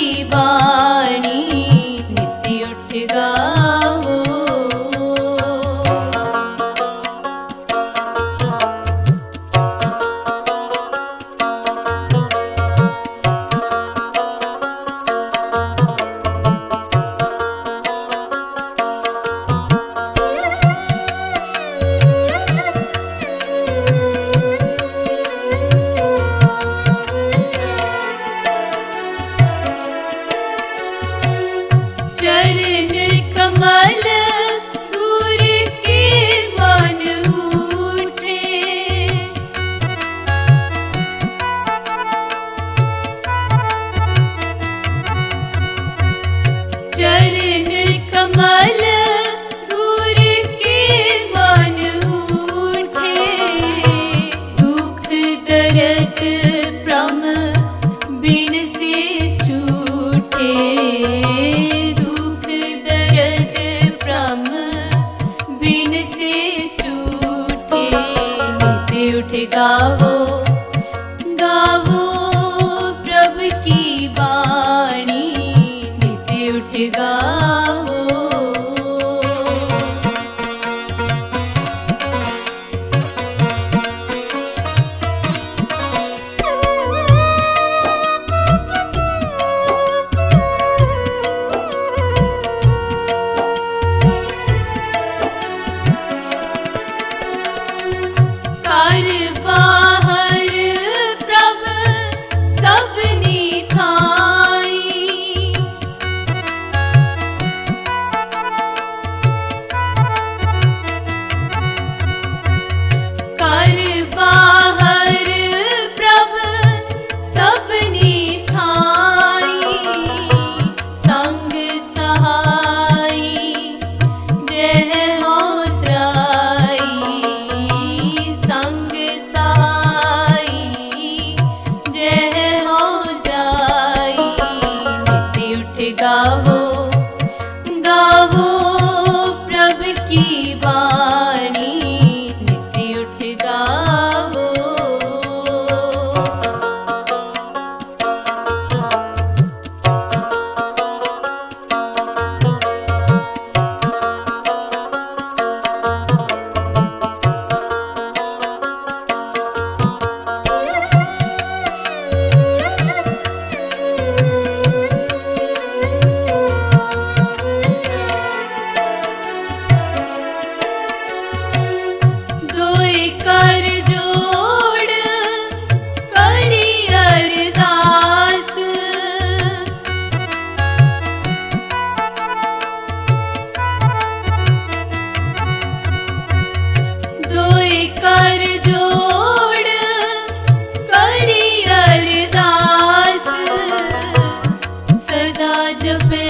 वाणी नित्य उठ गावो। चरण कमल धूर के मन उठे, चरण कमल धूर के मन उठे, दुख दर्द भ्रम बिन से छूटे, दुख दर्द भ्रम बिन से छूटे, नित्य उठ गावो गावो प्रभु की वाणी नित्य उठ गावो। कर बाहर प्रभु सबनी थाई, कर बाहर प्रभु सबनी थाई, संग सहाई जय हो जाई, संग सहाई जय हो जाई, नित्य उठ गावो गावो प्रभु की वाणी नित्य उठ गावो। दोई कर जोड़ करी अरदास, दोई कर जोड़ करी अरदास, सदा जपे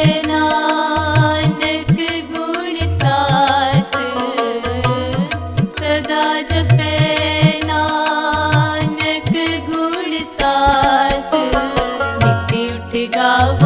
नानक गुण तास, सदा जपे नानक गुण तास, नित्य उठ गावो